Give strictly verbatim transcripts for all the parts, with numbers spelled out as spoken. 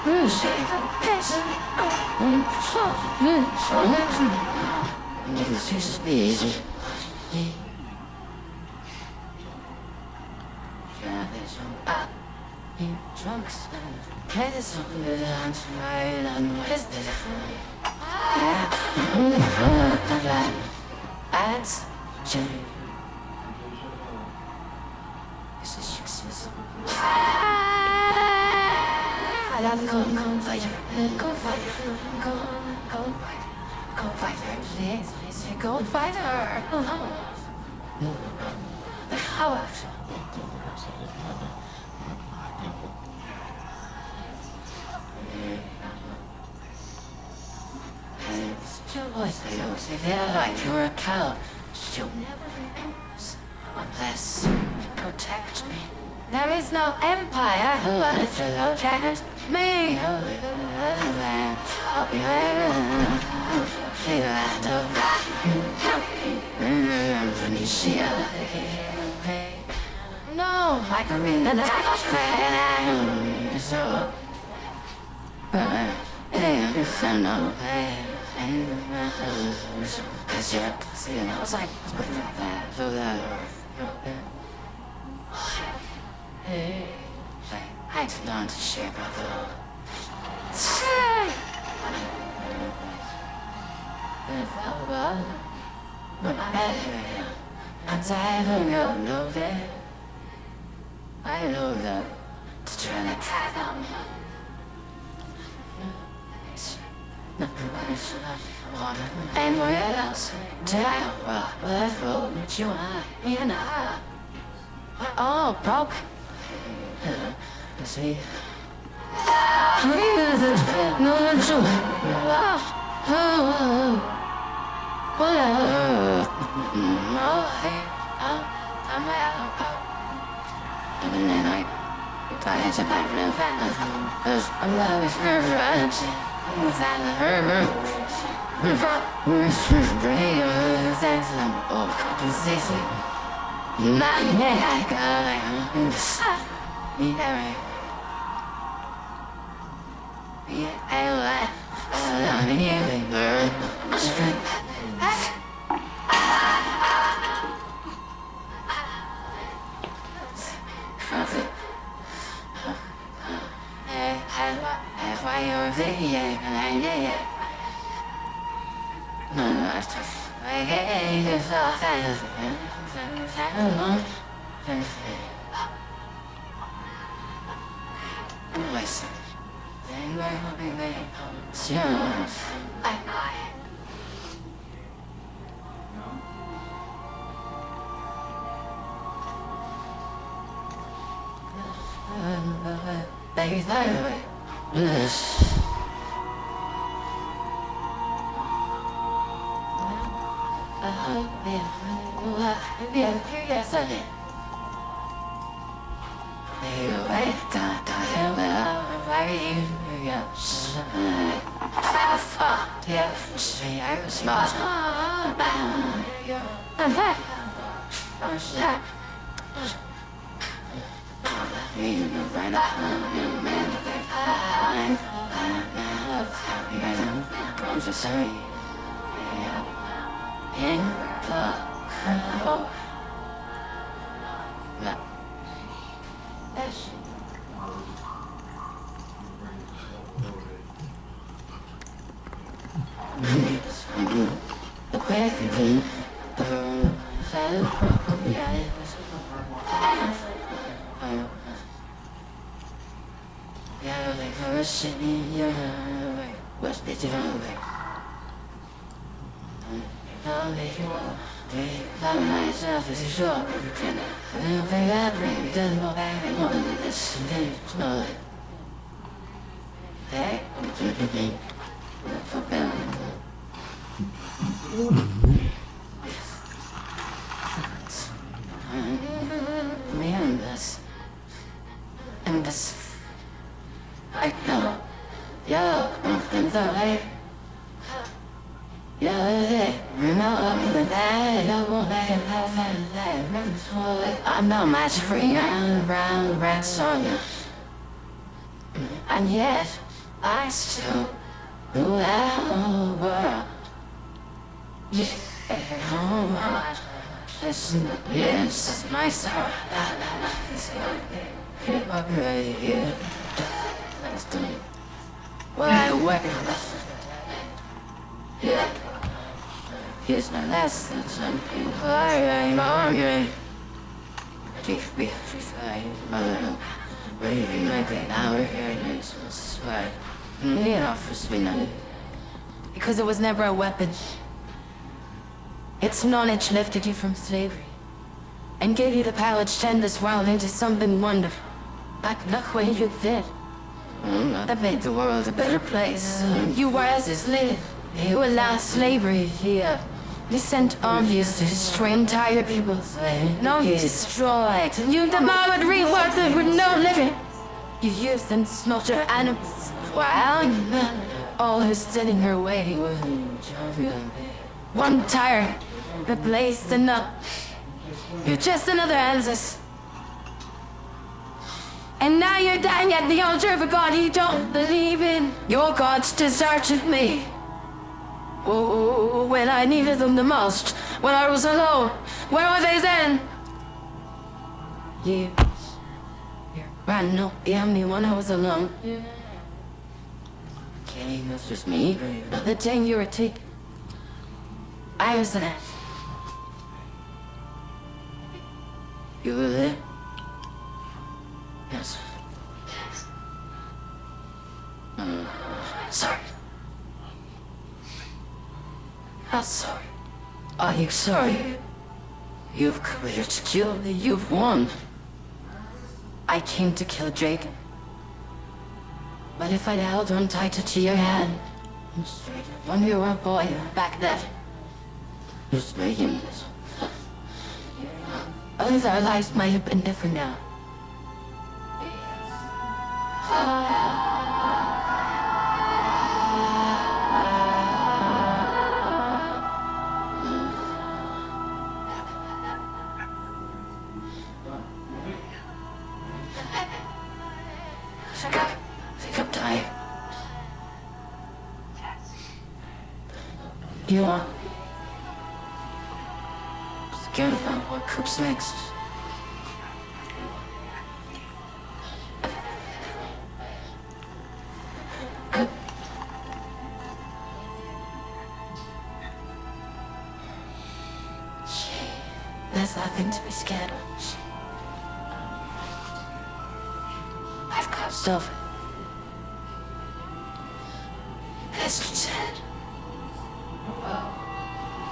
Drunks and kids on the dance night and what is this? That's Jimmy. This is success. I love go, go fighter, go fighter, go, go fighter, go fighter, please, please, go fighter. The Howard. Your voice, I don't say that like you're a cow. She'll never remembers unless you protect me. There is no empire who wants to look at me. No, I can read the so I know. Cause you're pussy and I was like, that, so that, hey, I did not to share about the say, I'm tired of your love there. I know that to try to tag them. And where else? Tell what road you are in a all broke. See, no true. I'm out. And then I try to find the fans. I'm loving her. Without her, we're brave, thanks to them all compensation. Not yet, I got it. Yeah, yeah, I like, I don't even burn. Why you're there, yeah, yeah. No, I hate this all fast. Listen, then we're hoping they soon. I know. Baby, that way. Yes. Oh, yeah, yeah, yes, I did. You wait, don't tell me why you yes. Fuck, yeah, see, I was smart. I'm back. I'm sad. You right up, you man. I'm just sorry. In the oh, yeah. Yes. The question, the yeah. Yeah, like I was sitting here, what's the difference? I'll make you walk, I myself as a short, and I don't think I bring it doesn't go back and on this, and then it's not. Hey, for balance. Man, this, and this. I know, yo, I'm sorry. Yo, you know, I'm the bad, I won't let him have that. I'm not much free, I'm around, rats on you. And yes, I still rule our world. Yeah, oh, listen, yes, it's my soul. I'm right here. Well, I work. Yeah. Here's my last thing, some people I'm arguing. Chief be free, mother. Waving like an hour here and it's sweat. It offers me nothing. Because it was never a weapon. Its knowledge lifted you from slavery and gave you the power to turn this world into something wonderful. Like look where you did. Mm, that made the world a better place. You were as is live. You allowed slavery here. You sent armies to destroy entire peoples. No, you destroyed. You devoured, reworked with no living. You used and slaughtered animals. While all who's standing her way. One tire replaced another. You're just another ancestor. And now you're dying at the altar of a god you don't believe in. Your gods deserted me. Oh, when I needed them the most, when I was alone, where were they then? You, you ran up behind me when I was alone. Okay, it was just me. The day you were taken, I was there. You were there? Yes. Yes. Mm, sorry. I'm sorry. Are you sorry? You've committed to kill me. You've won. I came to kill Jacob. But if I'd held on tighter to your hand, when you were a boy back then, just making this. Others, our lives might have been different now. I think I'm tired. You want? Scared about what comes next. There's nothing to be scared of. I've got stuff. As you said.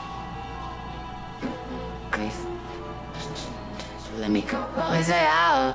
Grief. Let me go. Is it out?